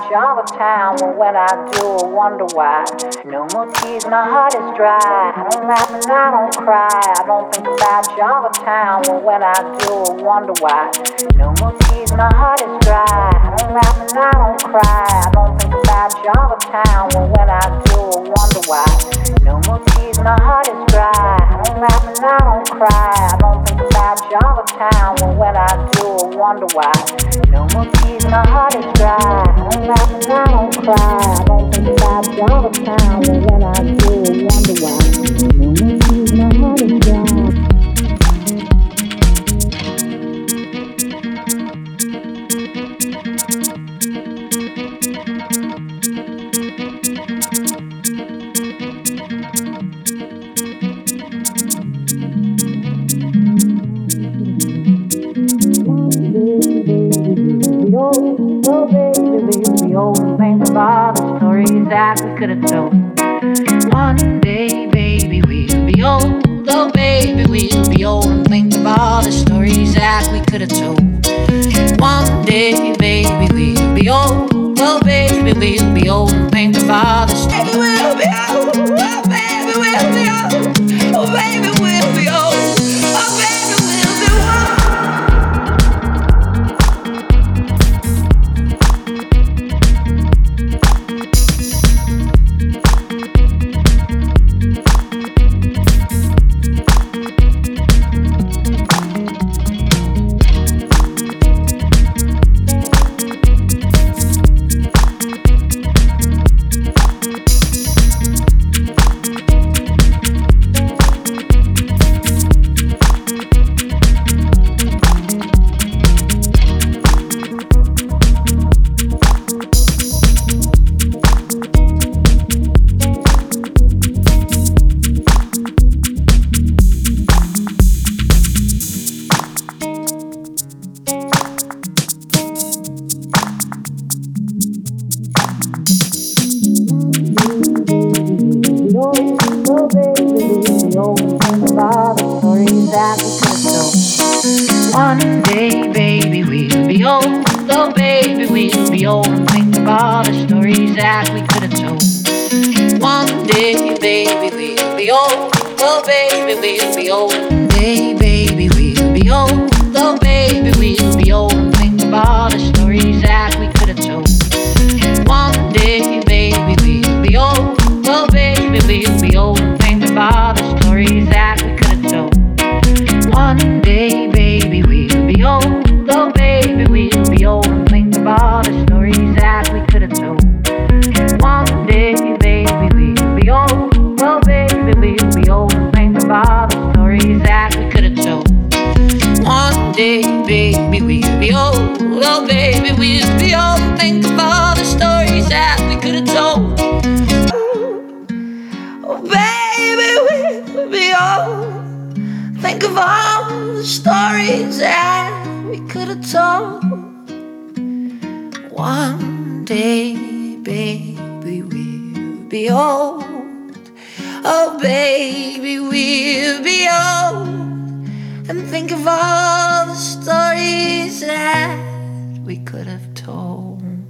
you all the time. Well, when I do, I wonder why. No more tears, my heart is dry. I don't laugh and I don't cry. I don't think about you all the time. Well, when I do, I wonder why. No more tears, my heart is dry. I don't laugh and I don't cry. I don't think about you all the time. Well, when I do, I wonder why. No more tears, my heart is dry. I don't laugh and I don't cry. I don't think about you all the time. Well, when I do, I wonder why. No more tears, my heart is dry. I don't laugh and I don't cry. I don't think about you all the time. Well, when I do, I wonder why. No more tears, my heart is dry. Oh baby, we'll be old and think of all the stories that we could have told. One day, baby, we'll be old. Oh baby, we'll be old and think of all the stories that we could have told. One day, baby, we'll be old. Oh baby, we'll be old and think of all the stories. We'll be old. Oh baby, we'll be old. Oh baby, we'll be old. Oh baby, we'll be old. One day, baby, we'll be old. Oh, baby, we'll be old and think of all the stories that we could have told. One day, baby, we'll be old. Oh, baby, we'll be old. One day, baby, we'll be old. Oh, baby, we'll be old and think of all the stories that we could have told. One day, baby, we'll be old. Oh, baby, we'll be old and think of all the stories that we could have told. One day, baby, we'll be old. Oh, baby, we'll be old and think of all the stories that we could have told. One day, baby, we'll be old. Oh, baby, we'll be old and think of all the stories that we could have told. One day, baby, we'll be old. Oh, baby, we'll be old and think of all the stories that we could have told. Oh, baby, we'll be old. Think of all the stories that we could have told. One day, baby, we'll be old. Oh, baby, we'll be old. And think of all the stories that we could have told.